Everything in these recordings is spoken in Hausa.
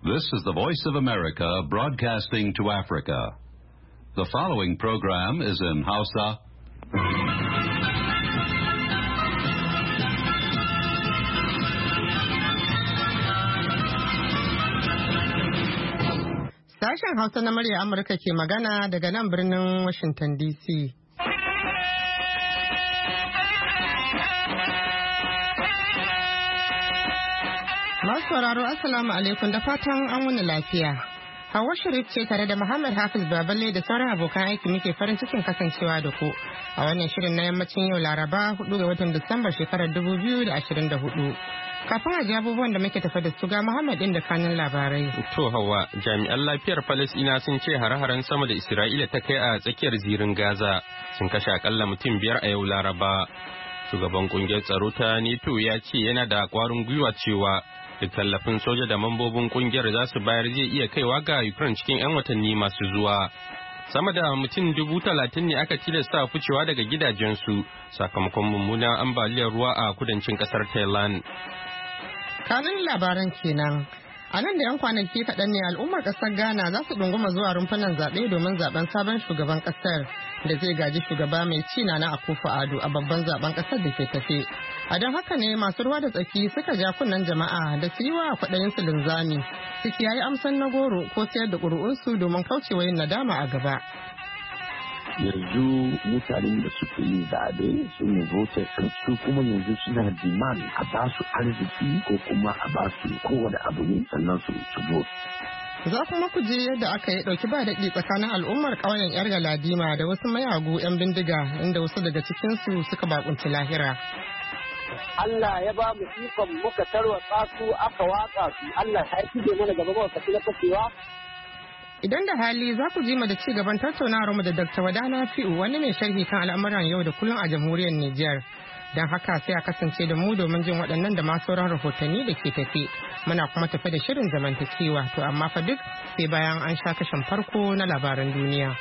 This is the Voice of America broadcasting to Africa. The following program is in Hausa. Sashen Hausa na murya Amurka ke magana daga nan birnin Washington DC. Masu sauraro Assalamu alaikum da fatan an wani lafiya. Hauwa Sharif ce tare da Muhammad Hafiz Baballe da sauran abokan aiki muke farin cikin kasancewa da ku a wannan shirin na yammacin yau Laraba 4 ga watan Disamba shekarar 2024. Kafin a ji abubuwan da muke tafa da su ga Muhammad din da kanin labarai. To Hauwa, jami'an lafiyar Falasɗina sun ce hare-haren sama da Isra'ila ta kai a tsakiyar zirin Gaza sun kashe akalla mutum 5 a yau Laraba. Shugaban kungiyar tsaro ta NATO ya ce yana da kwarin gwiwa cewa duk tallafin soja da mambobin kungiyar za su bayar zai iya kaiwa ga Ukraine cikin 'yan watanni masu zuwa. Sama da mutum 30,000 ne aka tilasta ficewa daga gidajensu sakamakon mummunan ambaliyar ruwa a kudancin kasar Thailand. Kanun labaran kenan. A nan da 'yan kwanaki kaɗan ne al'ummar ƙasar Ghana za su ɗunguma zuwa rumfunan zaɓe domin zaɓen sabon shugaban ƙasar da zai gaji shugaba mai ci na Akufo-Addo a babban zaɓen ƙasar da ke tafe. A don haka ne masu ruwa da tsaki suka ja kunnen jama'a da su yi wa kwaɗayin su linzami su kiyaye amsan na goro ko sayar da ƙuri'unsu domin kaucewa yin nadama a gaba. Yanzu mutanen da suke yi zaɓe su ne voters su kuma yanzu suna demand a ba su arziki ko kuma a ba su kowane abu ne sannan su vote. Za kuma ku je yadda aka yi ɗauki ba daɗi tsakanin al'ummar ƙauyen 'yar Galadima da wasu mayagu 'yan bindiga inda wasu daga cikinsu suka bakunci lahira. Allah ya ba mu ikon muka tarwatsa su aka watsa su Allah ya kije mana gaba ba ka kashewa. Idan da hali za ku ji mu da ci gaban tattaunawar mu da Dr. Wadana Fi'u wani mai sharhi kan al'amuran yau da kullum a jamhuriyar Nijar. Don haka sai a kasance da mu domin jin waɗannan da ma sauran rahotanni da ke tafi. Muna kuma tafi da shirin zamantakewa to amma fa duk sai bayan an sha kashin farko na labaran duniya.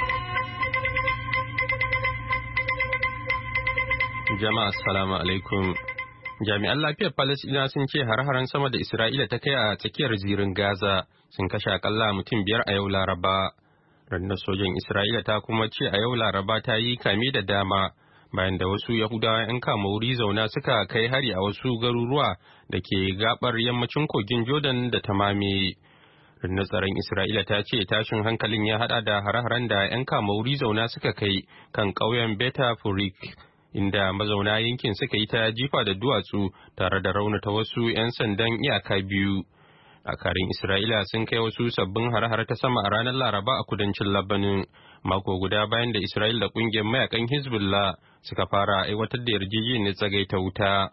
Jama'a assalamu alaikum. Jami'an lafiyar Falasɗina sun ce har-haren sama da Isra'ila ta kai a tsakiyar zirin Gaza sun kashe akalla mutum 5 a yau Laraba. Rundunar sojan Isra'ila ta kuma ce a yau Laraba ta yi kame da dama bayan da wasu Yahudawa 'yan kama wuri zauna suka kai hari a wasu garuruwa da ke gabar yammacin kogin Jordan da ta mame. Rundunar tsaron Isra'ila ta ce tashin hankalin ya hada da hare-haren da 'yan kama wuri zauna suka kai kan ƙauyen Beta Furik, inda mazauna yankin suka yi ta jifa da duwatsu tare da raunata wasu 'yan sandan iyaka biyu. Dakarun Isra'ila sun kai wasu sabbin hare-hare ta sama a ranar Laraba a kudancin Labanin, mako guda bayan da Isra'ila da kungiyar mayakan Hezbollah suka fara aiwatar da yarjejeniyar tsagaita wuta.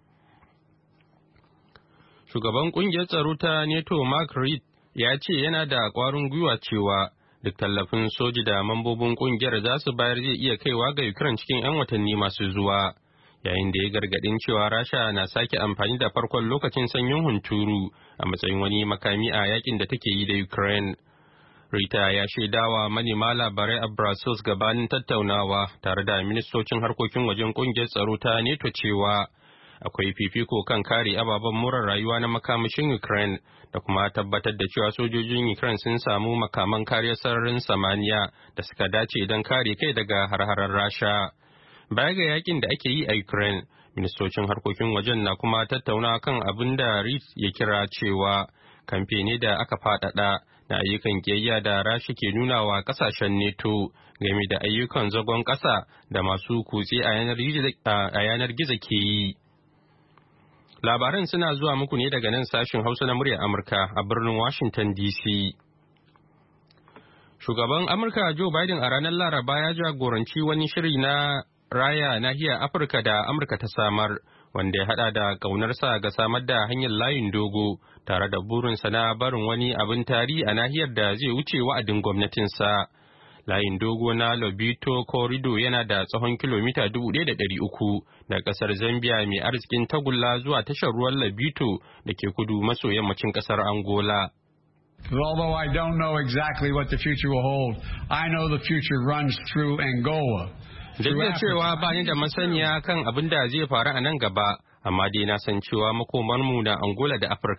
Shugaban kungiyar tsaro ta NATO Mark Reed ya ce yana da kwarin gwiwa cewa duk tallafin soji da mambobin kungiyar za su bayar zai iya kaiwa ga Ukraine cikin 'yan watanni masu zuwa, yayin da ya gargadin cewa Rasha na sake amfani da farkon lokacin sanyin hunturu a matsayin wani makami a yakin da take yi da Ukraine. Rita ya shaidawa manema labarai a Brussels gabanin tattaunawa tare da ministocin harkokin wajen kungiyar tsaro ta NATO cewa akwai fifiko kan kare ababen more rayuwa na makamashin Ukraine da kuma tabbatar da cewa sojojin Ukraine sun samu makaman kariyar sararin samaniya da suka dace don kare kai daga har-harar Rasha. Baya ga yakin da ake yi a Ukraine, ministocin harkokin wajen na kuma tattauna kan abin da Reed ya kira cewa kamfeni da aka faɗaɗa na ayyukan kiyayya da Rasha ke nuna wa ƙasashen NATO game da ayyukan zagon ƙasa da masu kutse a yanar gizo ke yi. Labaran suna zuwa muku ne daga nan sashin Hausa na muryar Amurka a birnin Washington DC. Shugaban Amurka Joe Biden a ranar Laraba ya jagoranci wani shiri na raya nahiyar Afirka da Amurka ta samar, wanda ya hada da ƙaunarsa ga samar da hanyar layin dogo tare da burinsa na barin wani abin tarihi a nahiyar da zai wuce wa'adin gwamnatinsa. Layin dogo na Lobito Corridor yana da tsawon kilomita 1,300 da kasar Zambia mai arzikin tagulla zuwa tashar ruwan Lobito da ke kudu maso yammacin kasar Angola. Although I don't know exactly what the future will hold, I know the future runs through Angola. Duk da cewa ba ni da masaniya kan abin da zai faru a nan gaba, amma dai na san cewa makomarmu na Angola da Afirka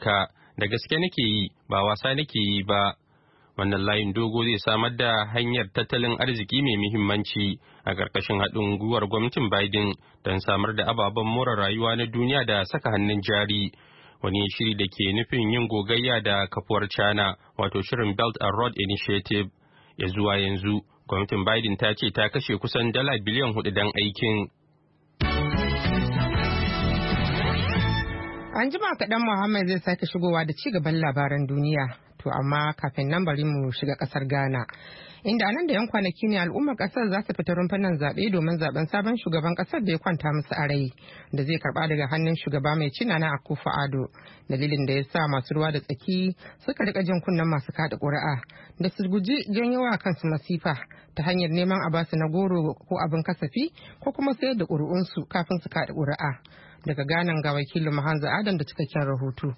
da gaske nake yi ba wasa nake yi ba. Wannan layin dogo zai samar da hanyar tattalin arziki mai muhimmanci a ƙarƙashin haɗin gwiwar gwamnatin Biden don samar da ababen more rayuwa na duniya da saka hannun jari. Wani shiri da ke nufin yin gogayya da kafuwar China, wato shirin Belt and Road Initiative. Ya zuwa yanzu, gwamnatin Biden ta ce ta kashe kusan $4 biliyan don aikin. An jima kaɗan Muhammad zai sake shigowa da ci gaban labaran duniya. To amma kafin nan bari mu shiga ƙasar Ghana. Inda anan da 'yan kwanaki ne al'ummar ƙasar za su fita rumfunan zaɓe domin zaɓen sabon shugaban ƙasar da ya kwanta musu a rai da zai karɓa daga hannun shugaba mai ci Nana Akufo-Addo. Dalilin da ya sa masu ruwa da tsaki suka rika jin kunnen masu kaɗa ƙuri'a da su guji janyo wa kansu masifa ta hanyar neman a basu na goro ko abin kasafi ko kuma sayar da ƙuri'unsu kafin su kaɗa ƙuri'a. Daga Ghana ga wakilin Mahanza Adam da cikakken rahoto.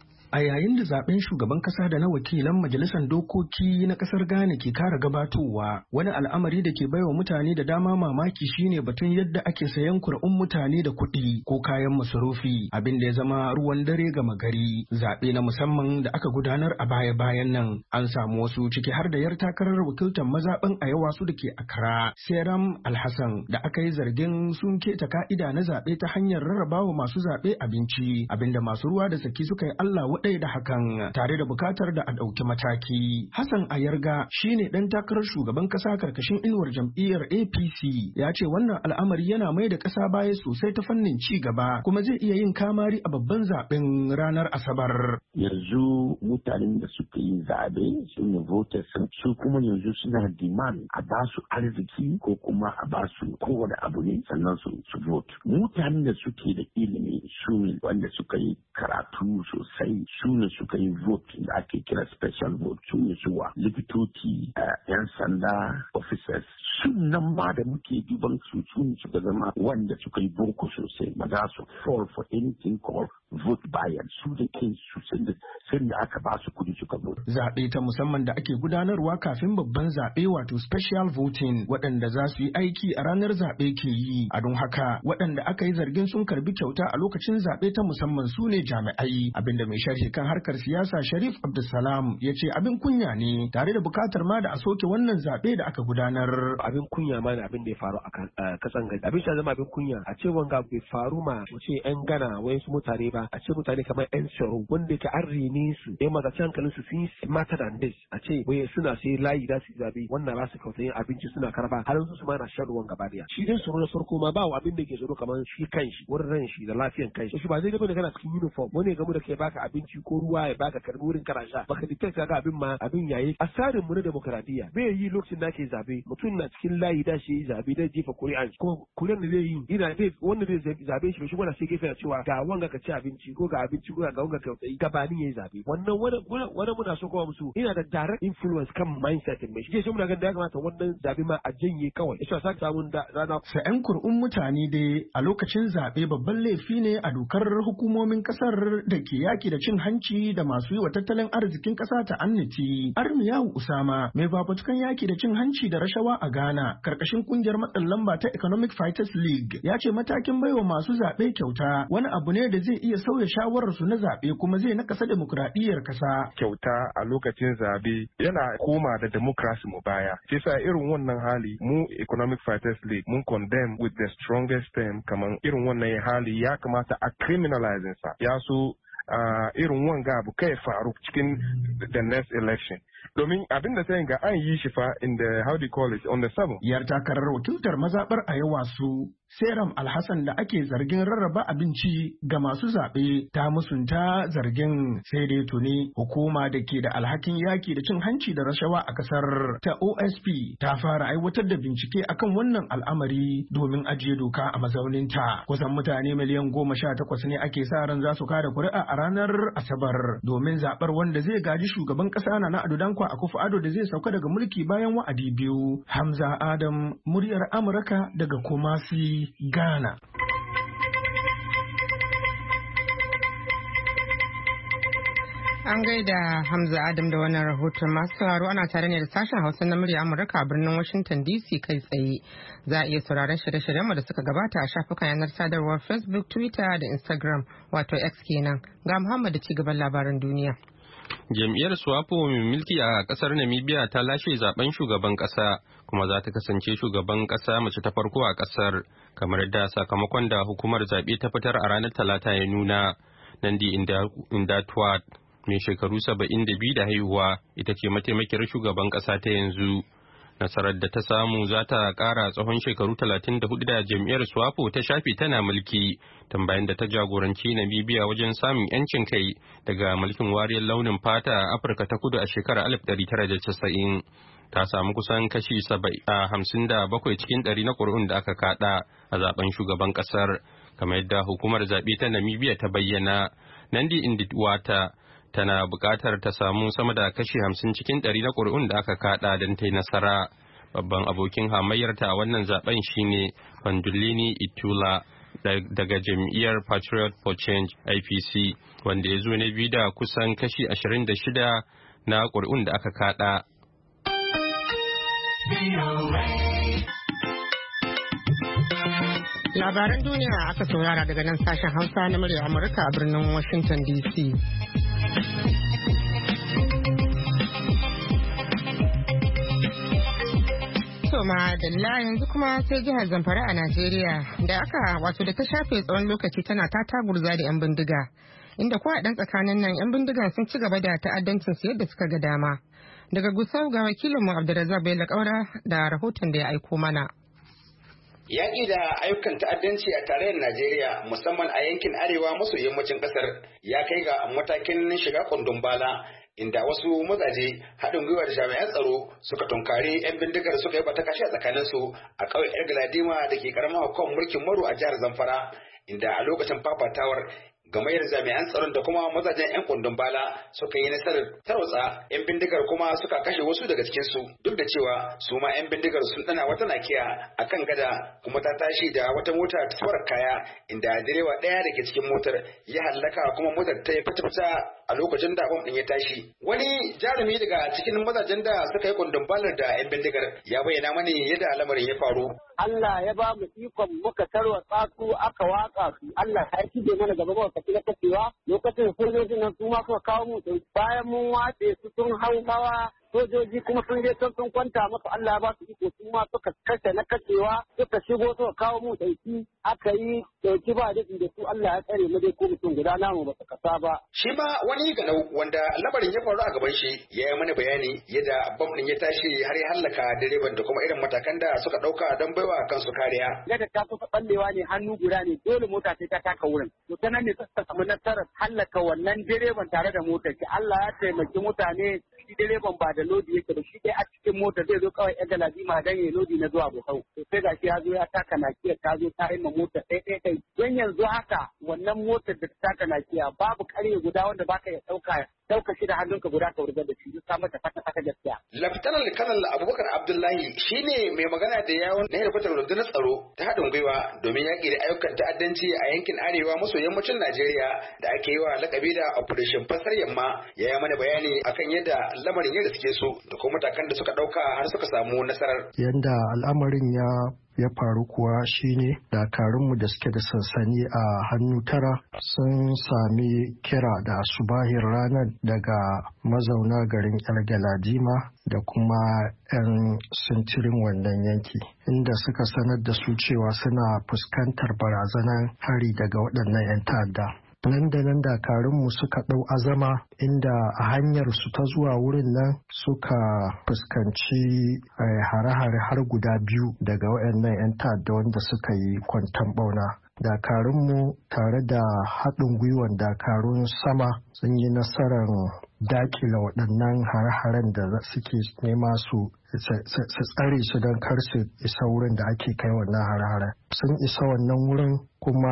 A yayin da zaben shugaban kasa da na wakilan majalisar dokoki na kasar Ghana ke kara gabatowa, wani al'amari da ke baiwa mutane da dama mamaki shine batun yadda ake sayan kur'un mutane da kuɗi ko kayan masarufi, abin da ya zama ruwan dare gama gari. Zaɓe na musamman da aka gudanar a baya-bayan nan an samu wasu ciki har da yar takarar wakiltar mazaɓen Ayawa su da ke Accra, Seram Alhassan, da aka yi zargin sun keta ka'ida na zaɓe ta hanyar rarrabawa masu zaɓe abinci, abinda masu ruwa da tsaki suka yi Allah ɗaya da hakan tare da bukatar da a ɗauki mataki. Hassan Ayarga shine ɗan takarar shugaban ƙasa karkashin inuwar jam'iyyar APC ya ce wannan al'amari yana mai da ƙasa baya sosai ta fannin ci gaba kuma zai iya yin kamari a babban zaben ranar Asabar. Yanzu mutanen da suka yi zaɓe su ne voters su kuma yanzu suna demand a ba su arziki ko kuma a ba su kowane abu ne sannan su vote. Mutanen da suke da ilimi su ne wanda suka yi karatu sosai su ne suka yi vote da ake kira special vote su ne suwa likitoci 'yan sanda officers su nan ba da muke duban su ne suka zama wanda suka yi boko sosai ba za su fall for anything called vote buyer su da ke su sai da aka ba su kudi suka vote. Zaɓe ta musamman da ake gudanarwa kafin babban zaɓe wato special voting waɗanda za su yi aiki a ranar zaɓe ke yi, a don haka waɗanda aka yi zargin sun karbi kyauta a lokacin zaɓe ta musamman su ne jami'ai, abinda mai sharhi kan harkar siyasa Sharif Abdulsalam ya ce abin kunya ne tare da bukatar ma da a soke wannan zaɓe da aka gudanar. Abin kunya ma ne abin da ya faru a kasan gari. Abin shi zama abin kunya a ce wanga bai faru ma wace 'yan Ghana wayansu mutane ba, a ce mutane kamar 'yan tsaro wanda ke an rene su ya magaci hankalin su sun yi mata da this a ce waye suna sai layi da su zabe wannan ba su kauta yin abinci suna karba har su ma na shan ruwan gaba daya. Shi dai tsaro na farko ma ba abin da ke tsaro kamar shi kanshi wurin ran shi da lafiyan kanshi. Shi ba zai gaba da kana cikin uniform wani gamu da kai baka abinci ko ruwa ya baka karbi wurin kana sha baka detect ga abin ma abin yayi a tsarin mu na demokradiya bai yi lokacin da ke zabe mutum na cikin layi da shi zabe da jefa kuri'an ko kuri'an da zai yi ina dai wanda zai zabe shi wanda sai gefe cewa ga wanga ka ci abinci ko ga abinci ko ga wanga ka tsayi gabani yayi zabe wannan wani muna so kowa musu ina da direct influence kan mindset mai shi muna ganin da ya kamata wannan zabe ma a janye kawai isa sa samun da rana sa'an kur'un mutane dai a lokacin zabe babban laifi ne a dokar hukumomin kasar da ke yaki da cin hanci da masu yi wa tattalin arzikin kasa ta annati. Armiyahu Usama mai fafutukan yaki da cin hanci da rashawa a Ghana karkashin kungiyar matsin lamba ta Economic Fighters League ya ce matakin baiwa masu zaɓe kyauta wani abu ne da zai iya sauya shawarar su na zaɓe kuma zai nakasa demokradiyyar kasa. Kyauta a lokacin zaɓe yana koma da democracy mu baya. Sai sa irin wannan hali mu Economic Fighters League mun condemn with the strongest term kamar irin wannan hali ya kamata a criminalizing sa. Ya so irin wanga abu kai faru cikin the next election. Domin abin da sai ga an yi shi fa in the how do you call it on the 7th. Yar takarar wakiltar mazaɓar Ayawa su Seram Alhassan da ake zargin rarraba abinci ga masu zaɓe ta musunta zargin sai dai tuni hukuma da ke da alhakin yaki da cin hanci da rashawa a kasar ta OSP ta fara aiwatar da bincike akan wannan al'amari domin ajiye doka a mazauninta. Kusan mutane miliyan 18 ne ake sa ran za su kada kuri'a a ranar Asabar domin zaɓar wanda zai gaji shugaban ƙasa na Ado Dankwa Akufo-Addo da zai sauka daga mulki bayan wa'adi biyu. Hamza Adam, muryar Amurka daga Kumasi, Ghana. An gaida Hamza Adam da wannan rahoton. Masu sauraro ana tare ne da sashen Hausa na murya Amurka a birnin Washington DC kai tsaye. Za a iya sauraron shirye-shiryenmu da suka gabata a shafukan yanar sadarwar Facebook, Twitter da Instagram wato X kenan. Ga Muhammad da cigaban labaran duniya. Jam'iyyar SWAPO mai mulki a kasar Namibia ta lashe zaben shugaban kasa kuma za ta kasance shugaban kasa mace ta farko a kasar kamar da sakamakon da hukumar zaɓe ta fitar a ranar Talata ya nuna. Nandi Indatwa mai shekaru 72 da haihuwa ita ce mataimakiyar shugaban kasa ta yanzu. Nasarar da ta samu za ta kara tsawon shekaru 34 da jam'iyyar SWAPO ta shafe tana mulki tambayin da ta jagoranci Namibia wajen samun 'yancin kai daga mulkin wariyar launin fata a Afirka ta Kudu a shekarar 1990. Ta samu kusan kashi 57 cikin 100 na ƙuri'un da aka kada a zaben shugaban ƙasar, kamar yadda hukumar zaɓe ta Namibia ta bayyana. Nandi Inditwata tana buƙatar ta samu sama da kashi 50 cikin 100 na ƙuri'un da aka kada don ta yi nasara. Babban abokin hamayyarta a wannan zaben shine Pandulini Itula daga jam'iyyar Patriot for Change IPC, wanda ya zo na biyu da kusan kashi 26 na ƙuri'un da aka kada. Labaran duniya aka saurara daga nan sashen Hausa na murya Amurka a birnin Washington DC. Soma Dalla yanzu kuma sai jihar Zamfara a Najeriya da ta shafe tsawon lokaci tana ta tagurza da 'yan bindiga. Inda kuwa ɗan tsakanin nan 'yan bindigan sun ci gaba da ta'addancin su yadda suka ga dama. Daga Gusau ga wakilinmu Abdulrazak Bello Kaura da rahoton da ya aiko mana. Yaƙi da ayyukan ta'addanci a tarayyar Najeriya musamman a yankin arewa maso yammacin ƙasar ya kai ga matakin shiga kundun bala inda wasu mazaje haɗin gwiwa da jami'an tsaro suka tunkari 'yan bindigar suka yi bata kashi a tsakaninsu a ƙauyen 'yar Galadima da ke karamar hukumar mulkin Maru a jihar Zamfara, inda a lokacin fafatawar gamayyar jami'an tsaron da kuma mazajen 'yan kundin bala suka yi nasarar tarwatsa 'yan bindigar kuma suka kashe wasu daga cikinsu, duk da cewa su ma 'yan bindigar sun dana wata nakiya a kan gada kuma ta tashi da wata mota ta safarar kaya inda direba ɗaya da ke cikin motar ya hallaka kuma motar ta yi fata a lokacin da bom ɗin ya tashi. Wani jarumi daga cikin mazajen da suka yi kundin balar da 'yan bindigar ya bayyana mani yadda lamarin ya faru. Allah ya ba mu ikon muka tarwatsa su aka watsa su. Allah ya shige mana gaba ba ka kila kacewa lokacin sojojin nan su ma suka kawo mu bayan mun watse su sun hawa sojoji kuma sun je sun kwanta masa Allah ya ba su iko su ma suka kashe na kashewa suka shigo suka kawo mu dauki aka yi dauki ba da su Allah ya tsare mu dai ko mutum guda namu ba su kasa ba. Shi ma wani ganau wanda lamarin ya faru a gaban shi ya yi mana bayani yadda bam din ya tashi har ya hallaka direban da kuma irin matakan da suka dauka don baiwa kansu kariya. Yadda ta kusa ballewa ne hannu guda ne dole mota sai ta taka wurin. To ta nan ne suka samu nasarar hallaka wannan direban tare da motar shi. Allah ya taimaki mutane shi direban ba da lodi yake da shi dai a cikin motar zai zo kawai 'yan Galadima dan ya lodi na zuwa Bukau. To sai gashi ya zo ya taka nakiyar ta zo ta yi ma motar ɗaya. Don yanzu haka wannan motar da ta taka nakiya babu ƙarye guda wanda baka ya ɗauka shi da hannunka guda ka wurgar da shi duk mata fata gaskiya. Laftanar Kanal Abubakar Abdullahi shine mai magana da yawon na hedikwatar rundunar tsaro ta haɗin gwiwa domin yaƙi da ayyukan ta'addanci a yankin arewa maso yammacin Najeriya da ake yi wa lakabi da Operation Fasar Yamma ya yi mana bayani akan yadda lamarin ya riske su da kuma matakan da suka ɗauka har suka samu nasarar. Yanda al'amarin ya faru kuwa shine dakarunmu da suke da sansani a hannu tara sun sami kira da asubahin ranar daga mazauna garin Yar Galadima da kuma 'yan sintirin wannan yanki inda suka sanar da su cewa suna fuskantar barazanar hari daga waɗannan 'yan ta'adda. Nan da nan dakarunmu suka ɗau azama inda a hanyar su ta zuwa wurin nan suka fuskanci hare-hare har guda biyu daga waɗannan 'yan ta'adda wanda suka yi kwanton ɓauna. Dakarunmu tare da haɗin gwiwan dakarun sama sun yi nasarar dakila waɗannan hare-haren da suke nema su tsare su don kar su isa wurin da ake kai wannan hare-haren. Sun isa wannan wurin kuma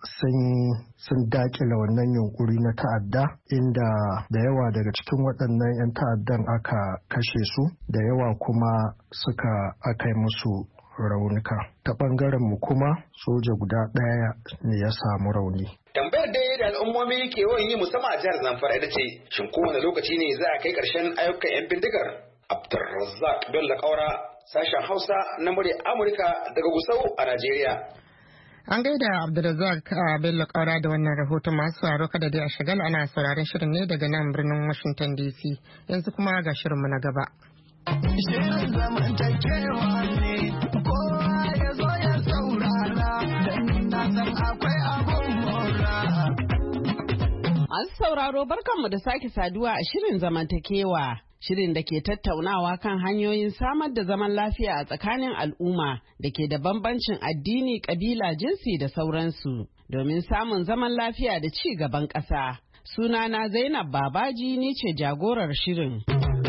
sun dakila wannan yunkuri na ta'adda inda da yawa daga cikin waɗannan 'yan ta'addan aka kashe su da yawa kuma aka yi musu raunuka. Ta ɓangaren mu kuma soja guda ɗaya ne ya samu rauni. Tambayar dai da al'ummomi ke yawan yi musamman a jihar Zamfara ita ce, shin kowane lokaci ne za a kai ƙarshen ayyukan 'yan bindigar? Abdulrazzaq Bello Kaura, sashen Hausa na murya Amurka daga Gusau a Najeriya. An gaida Abdulrazzaq Bello Kaura da wannan rahoton. Masu sauraro kada dai a shagala, ana sauraron shirin ne daga nan birnin Washington DC. Yanzu kuma ga shirinmu na gaba. Shirin zamantakewa ne, kowa ya zo ya saurara, don na san akwai abun mora. Masu sauraro barkanmu da sake saduwa a shirin zamantakewa. Shirin da ke tattaunawa kan hanyoyin samar da zaman lafiya a tsakanin al'umma da ke da bambancin addini, ƙabila, jinsi da sauransu, domin samun zaman lafiya da ci gaban ƙasa. Sunana Zainab Babaji, ni ce jagorar shirin.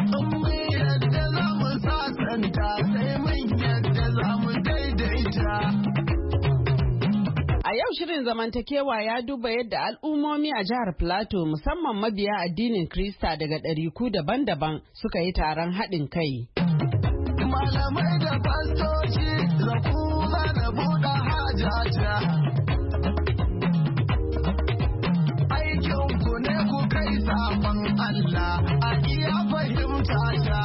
A yau shirin zamantakewa ya duba yadda al'ummomi a jihar Plateau, musamman mabiya addinin Krista daga ɗariku daban-daban, suka yi taron haɗin kai. Malamai da fastoci da kuma da buɗe hajaja. Aikinku ne ku kai sabon Allah a iya fahimta ta.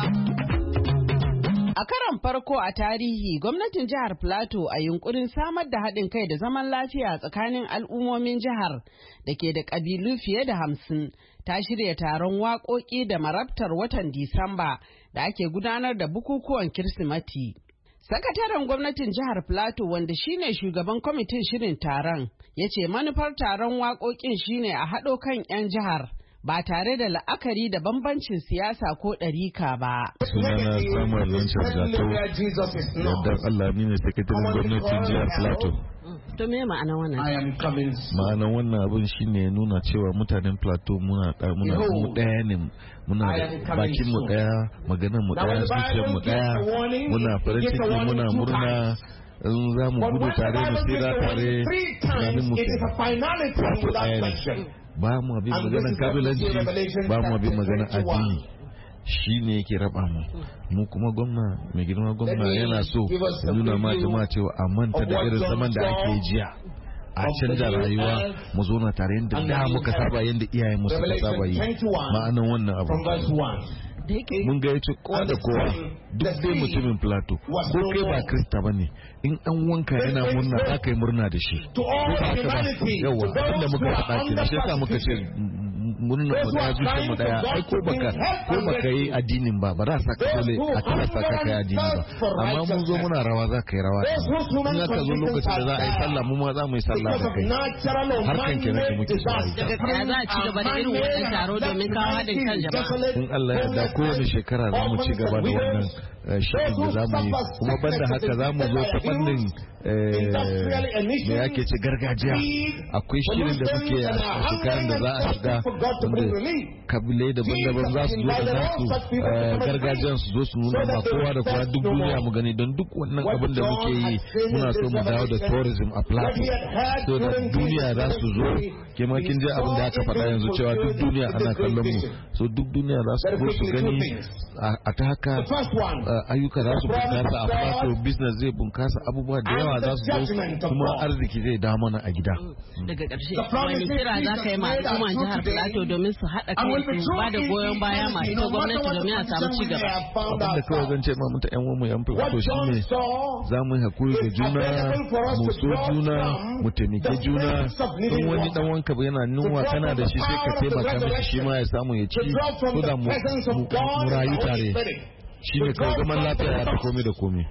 A karon farko a tarihi, gwamnatin jihar Plateau a yunkurin samar da haɗin kai da zaman lafiya tsakanin al'ummomin jihar da ke da ƙabilu fiye da 50 ta shirya taron waƙoƙi da marabtar watan Disamba da ake gudanar da bukukuwan Kirsimati. Sakataren gwamnatin jihar Plateau, wanda shine shugaban kwamitin shirin taron, ya ce manufar taron waƙoƙin shine a haɗo kan 'yan jihar ba tare da la'akari da bambancin siyasa ko ɗarika ba. Sunana Samuel Lanchar Jato, yardar Allah ni ne sakataren gwamnatin jihar Plateau. To me ma'anar wannan? Ma'anar wannan abin shine nuna cewa mutanen Plateau muna mu ɗaya ne, muna bakin mu ɗaya, maganar mu ɗaya, zuciyar mu ɗaya, muna farin ciki, muna murna. In za mu gudu tare mu tsira tare, tunanin mu ɗaya ne. Ba mu abin maganar kabilanci, ba mu abin maganar addini, shi ne yake raba mu kuma gwamna, mai girma gwamna yana so ya nuna ma jama'a cewa a manta da irin zaman da ake jiya, a canja rayuwa, mu zo na tare yadda da muka saba, yadda iyayen mu suka saba yi. Ma'anan wannan abu mun ga yace kowa da kowa, duk dai mutumin Plateau, ko kai ba Krista ba ne, in an wanka yana murna za ka yi murna da shi. Yawa abinda muka faɗa ke da shi yasa muka ce murna mu daya, zuciyar mu daya. Ai ko baka yi addinin ba za saka dole a kira saka kai addini ba, amma mun zo muna rawa za ka yi rawa. In aka zo lokacin da za a yi sallah, mu ma za mu yi sallah da kai. Harkan kenan da muke so a yi. Daga za a ci gaba da irin wannan taro domin kawo haɗin kan jama'a. In Allah ya yarda kowane shekara za mu ci gaba da wannan shirin da za mu yi, kuma banda haka za mu zo ta fannin me ake ce gargajiya. Akwai shirin da muke a shekaran da za a shiga wanda kabilai daban-daban za su zo da nasu gargajiyan su zo su nuna ma kowa da kowa duk duniya mu gani, don duk wannan abin da muke yi muna so mu dawo da tourism a Plateau, so da duniya za su zo. Kema kin je abin da aka faɗa yanzu cewa duk duniya ana kallon mu, so duk duniya za su zo su gani. A ta haka ayyuka za su bunkasa a Plateau, business zai bunkasa, abubuwa da yawa za su zo, kuma arziki zai dawo mana a gida. Daga ƙarshe, wani kira za ka yi ma al'umman jihar Plateau domin su haɗa kai su ba da goyon baya masu ta gwamnati domin a samu ci gaba? Abin da kawai zan ce ma muta ƴan uwanmu ƴan Plateau shine za mu yi hakuri da juna, mu so juna, mu taimake juna. In wani dan wanka yana nunwa kana da shi sai ka taimaka mishi shi ma ya samu ya ci, so da mu rayu tare. Shi ne kawai zaman lafiya ya fi komai da komai.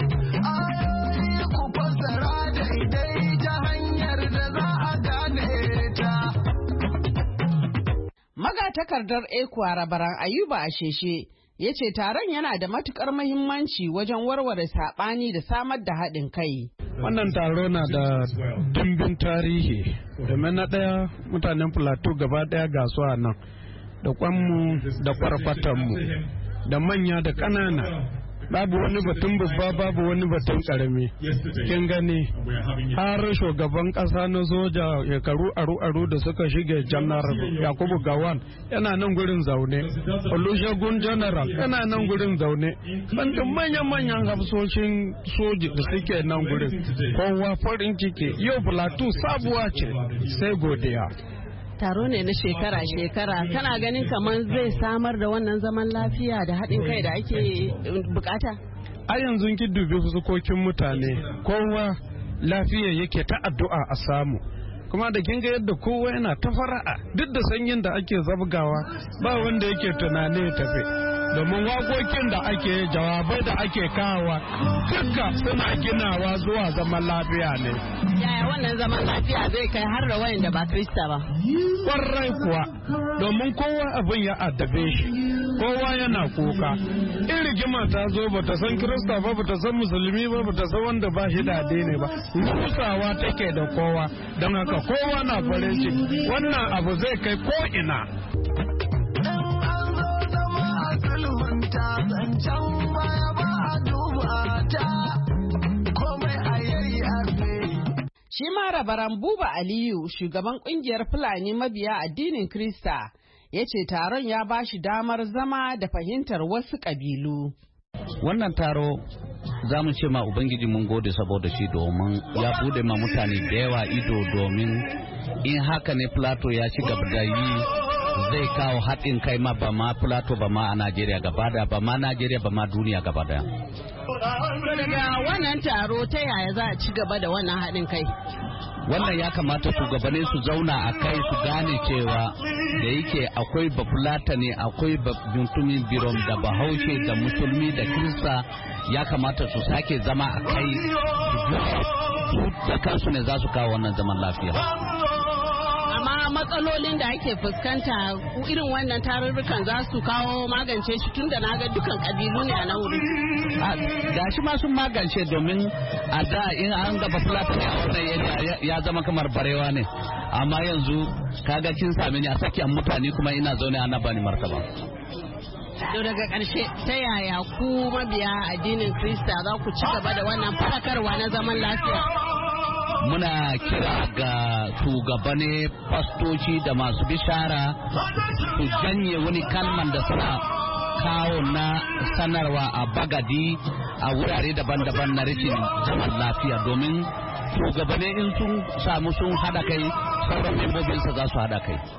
Magatakardar Ekuwa Rabaran Ayuba Asheshe ya ce taron yana da matukar muhimmanci wajen warware saɓani da samar da haɗin kai. Wannan taro na da dimbin tarihi, domin na ɗaya mutanen Plateau gaba ɗaya gasuwa nan, da kwanmu da kwarfatanmu, da manya da ƙanana, babu wani batun babba babu wani batun karami. Kin gani har shugaban kasa na soja shekaru aru da suka shige janar Yakubu Gawan yana nan gurin zaune, Olusegun General yana nan gurin zaune, bandin manyan hafsoshin soji da suke nan gurin, kowa farin ciki. Yau Plateau sabuwa ce, sai godiya. Taro ne na shekara-shekara, kana ganin kamar zai samar da wannan zaman lafiya da haɗin kai da ake bukata? A yanzu ki dubi fuskokin mutane, kowa lafiya yake ta addu'a a samu. Kuma da kin ga yadda kowa yana ta fara'a, duk da sanyin da ake zabgawa ba wanda yake tunani ya tafi. Domin waƙoƙin da ake, jawabai da ake kawowa duka suna ginawa zuwa zaman lafiya ne. Yaya wannan zaman lafiya zai kai har da wayanda ba Krista ba? Kwarai kuwa, domin kowa abin ya addabe shi, kowa yana kuka. In rigima ta zo bata san Krista ba, bata san musulmi ba, bata san wanda ba shi da addini ba. Rusawa take da kowa, don haka kowa na farin ciki. Wannan abu zai kai ko ina. Shi ma Rabaran Buba Aliyu, shugaban kungiyar Fulani mabiya addinin Krista, ya ce taron ya ba shi damar zama da fahimtar wasu ƙabilu. Wannan taro za mu ce ma Ubangiji mun gode saboda shi, domin ya bude ma mutane da yawa ido, domin in haka ne Plateau ya ci gaba da yi zai kawo haɗin kai ma ba ma Plateau ba ma a Najeriya gaba daya, ba ma Najeriya ba ma duniya gaba daya. Daga wannan taro ta yaya za a ci gaba da wannan haɗin kai? Wannan ya kamata shugabanni su zauna a kai su gane cewa da yake akwai bafulata ne, akwai mutumin birom da bahaushe da musulmi da kirista, ya kamata su sake zama a kai su da kansu ne za su kawo wannan zaman lafiya. Amma matsalolin da ake fuskanta irin wannan tarurrukan za su kawo magance shi, tun da na ga dukan kabilu ne a nan wuri. Ga shi ma sun magance, domin a da in an gaba fulata a wannan ya zama kamar barewa ne, amma yanzu kaga kin same ni a tsakiyar mutane kuma ina zaune ana bani martaba. To daga ƙarshe, ta yaya ku mabiya addinin Krista za ku ci gaba da wannan fadakarwa na zaman lafiya? Muna kira ga shugabane, fastoci da masu bishara su janye wani kalman da suna kawo na sanarwa a bagadi a wurare daban-daban na rikin zaman lafiya, domin shugabane in sun samu sun hada kai, sauran membobinsa za su hada kai.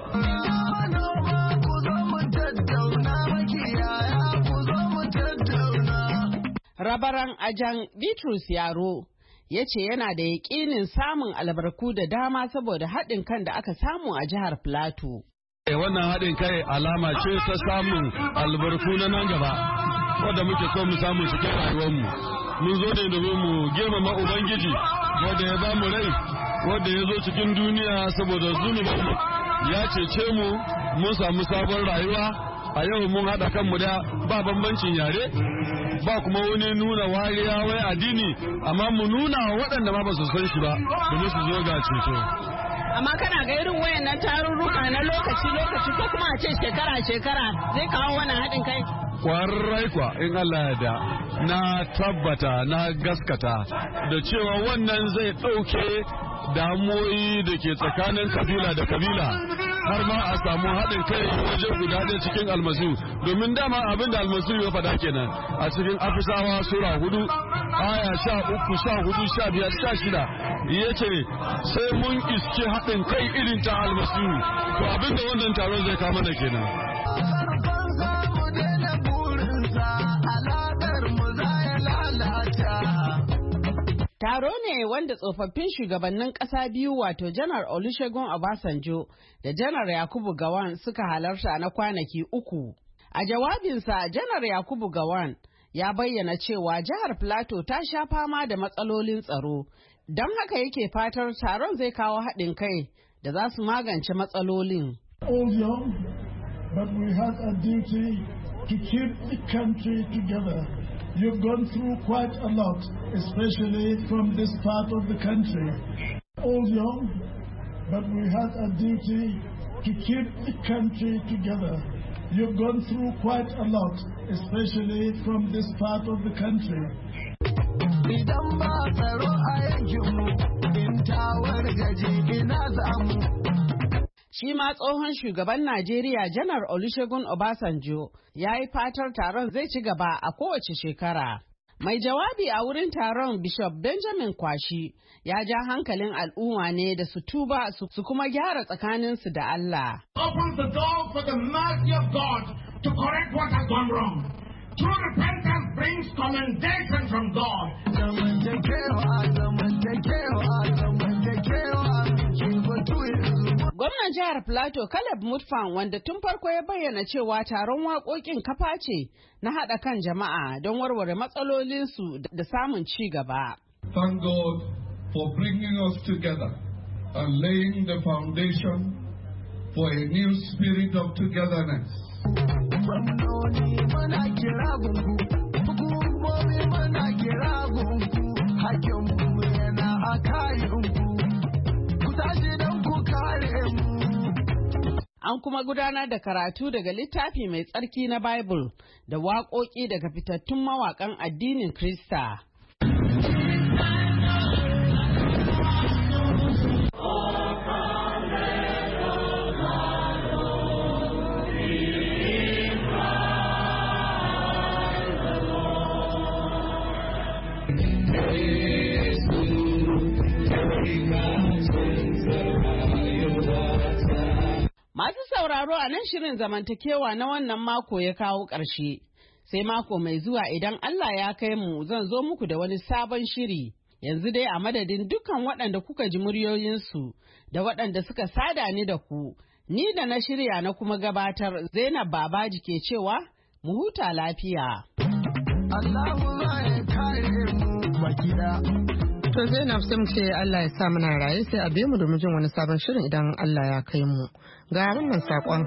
Rabaran Ajan Bitrus Yaro ya ce yana da yaƙinin samun albarku da dama saboda haɗin kan da aka samu a jihar Plateau. Wannan haɗin kai alama ce ta samun albarku na nan gaba, wadda muke so mu samu cikin rayuwarmu. Mun zo ne domin mu girmama Ubangiji, wadda ya ba mu rai, wadda ya zo cikin duniya saboda zunubanmu. Ya cece mu, mun samu sabon rayuwa. A yau mun haɗa kanmu da ba bambancin yare, ba kuma wani nuna wariya wai addini, amma mu nuna waɗanda ma ba su san shi ba domin su zo ga ceto. Amma kana ga irin wayannan tarurruka na lokaci-lokaci ko kuma a ce shekara-shekara zai kawo wannan haɗin kai? Kwarai kwa, in Allah ya da, na tabbata, na gaskata da cewa wannan zai ɗauke damuwoyi da ke tsakanin kabila da kabila, har ma a samu haɗin kai wajen guda ɗaya cikin almasihu, domin dama abin da almasihu ya faɗa kenan a cikin Afisawa Sura 4 aya 13, 14, 15, 16 ya ce sai mun iske haɗin kai irin ta almasihu. To abin da wannan taron zai kama da kenan. Taro ne wanda tsofaffin shugabannin ƙasa biyu wato Janar Olusegun Obasanjo da Janar Yakubu Gawan suka halarta na kwanaki 3. A jawabinsa, Janar Yakubu Gawan ya bayyana cewa jihar Plateau ta sha fama da matsalolin tsaro, don haka yake fatar taron zai kawo haɗin kai da za su magance matsalolin. But we have a duty to keep the country together. You've gone through quite a lot, especially from this part of the country. All young, but we have a duty to keep the country together. You've gone through quite a lot, especially from this part of the country. Idan ba tsaro a yankinmu, in tawar gaji ina zamu. Shi ma tsohon shugaban Najeriya Janar Olusegun Obasanjo ya yi fatar taron zai ci gaba a kowace shekara. Mai jawabi a wurin taron Bishop Benjamin Kwashi ya ja hankalin al'umma ne da su tuba su kuma gyara tsakaninsu da Allah. Open the door for the mercy of God to correct what has gone wrong. True repentance brings commendation from God. Gwamnan jihar Plateau Caleb Mutfan wanda tun farko ya bayyana cewa taron waƙoƙin kafa ce na haɗa kan jama'a don warware matsalolinsu da samun ci gaba. Thank God for bringing us together and laying the foundation for a new spirit of togetherness. An kuma gudanar da karatu daga littafi mai tsarki na Bible da waƙoƙi daga fitattun mawaƙan addinin Krista. Masu sauraro a nan shirin zamantakewa na wannan mako ya kawo ƙarshe. Sai mako mai zuwa idan Allah ya kai mu zan zo muku da wani sabon shiri. Yanzu dai a madadin dukkan waɗanda kuka ji muryoyinsu da waɗanda suka sada ni da ku, ni da na shirya na kuma gabatar Zainab Babaji ke cewa mu huta lafiya. Allahu ya kare mu baki da. To Zainab sai mu ce Allah ya sa muna raye sai a biye mu domin jin wani sabon shirin idan Allah ya kai mu. Ga wannan saƙon.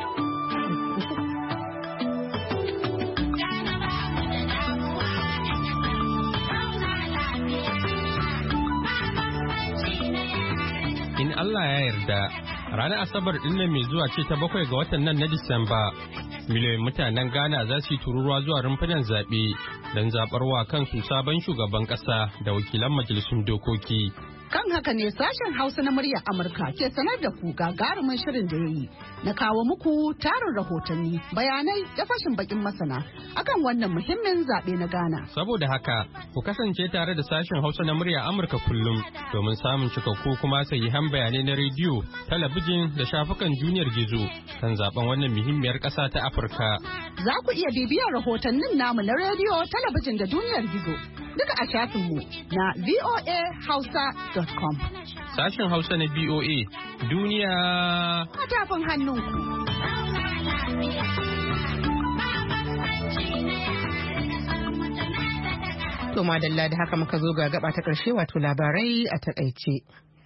In Allah ya yarda, ranar Asabar ɗin nan mai zuwa ce ta 7 ga watan nan na Disamba. Miliyoyin mutanen Ghana za su yi tururuwa zuwa rumfunan zaɓe don zaɓarwa kansu sabon shugaban ƙasa da wakilan majalisun dokoki. Kan haka ne sashen Hausa na muryar Amurka ke sanar da ku gagarumin shirin da ya yi na kawo muku tarin rahotanni, bayanai da fashin bakin masana akan wannan muhimmin zaɓe na Ghana. Saboda haka, ku kasance tare da sashen Hausa na muryar Amurka kullum domin samun cikakku kuma sahihan bayanai na rediyo, talabijin da shafukan duniyar gizo kan zaben wannan muhimmiyar ƙasa ta Afirka. Za ku iya bibiyar rahotannin namu na rediyo, talabijin da duniyar gizo duka a shafinmu na voahausa.com. Sashen Hausa na BOA duniya a tafin hannunku. To madalla da haka muka zo ga gaba ta ƙarshe wato labarai a takaice.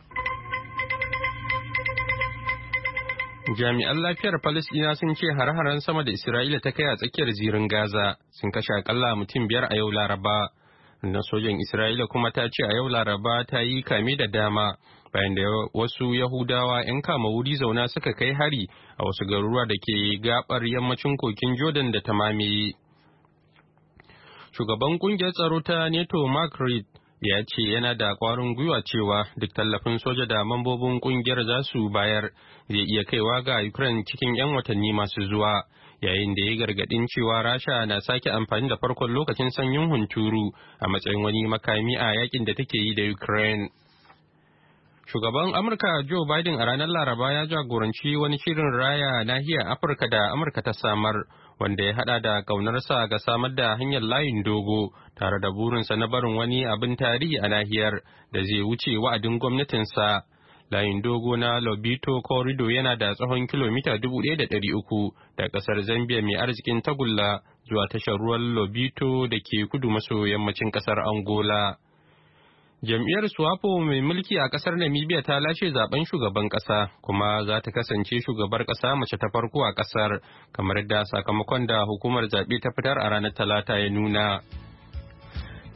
Jami'an lafiyar Falasɗina sun ce har-haren sama da Isra'ila ta kai a tsakiyar zirin Gaza sun kashe akalla mutum 5 a yau Laraba. Na sojan Isra'ila kuma ta ce a yau Laraba ta yi kame da dama bayan da wasu Yahudawa 'yan kama wuri zauna suka kai hari a wasu garuruwa da ke gabar yammacin kokin Jordan da ta mamaye. Shugaban kungiyar tsaro ta NATO Mark Reed ya ce yana da kwarin gwiwa cewa duk tallafin soja da mambobin kungiyar za su bayar zai iya kaiwa ga Ukraine cikin 'yan watanni masu zuwa. Yayin da ya gargadin cewa Rasha na sake amfani da farkon lokacin sanyin hunturu a matsayin wani makami a yakin da take yi da Ukraine. Shugaban Amurka Joe Biden a ranar Laraba ya jagoranci wani shirin raya nahiyar Afirka da Amurka ta samar, wanda ya hada da kaunarsa ga samar da hanyar layin dogo tare da burinsa na barin wani abin tarihi a nahiyar da zai wuce wa'adin gwamnatinsa. Layin dogo na Lobito Corridor yana da tsawon kilomita 1,300 da kasar Zambia mai arzikin tagulla zuwa tashar ruwan Lobito da ke kudu maso yammacin kasar Angola. Jam'iyyar SWAPO mai mulki a kasar Namibia ta lashe zaben shugaban kasa kuma za ta kasance shugabar kasa mace ta farko a kasar, kamar da sakamakon da hukumar zaɓe ta fitar a ranar Talata ya nuna.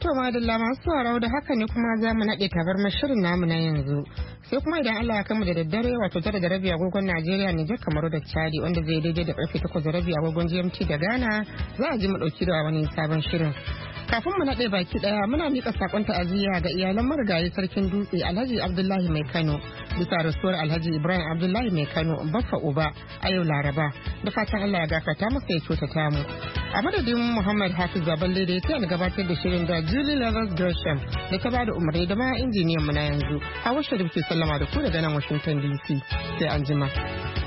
To madalla masu sauraro da haka ne kuma za mu naɗe tabarmar shirin namu na yanzu. Sai kuma idan Allah ya kama da daddare wato 9:30 agogon Najeriya Nijar Kamaru da Chadi wanda zai daidai da karfe 8:30 agogon GMT da Ghana za a ji mu ɗauki da wani sabon shirin. Kafin mu naɗe baki ɗaya muna miƙa sakon ta'aziyya ga iyalan marigayi sarkin dutse Alhaji Abdullahi Mai Kano bisa rasuwar Alhaji Ibrahim Abdullahi Mai Kano Baffa Uba a yau Laraba da fatan Allah ya gafarta masa ya kyautata mu. A madadin Muhammad Hafiz Baballe da ya taya gabatar da shirin da Julie Leathers Gresham da ta bada umarni da ma injiniyan mu na yanzu. Hawa Sharif ke sallama da ku daga nan Washington DC sai anjima.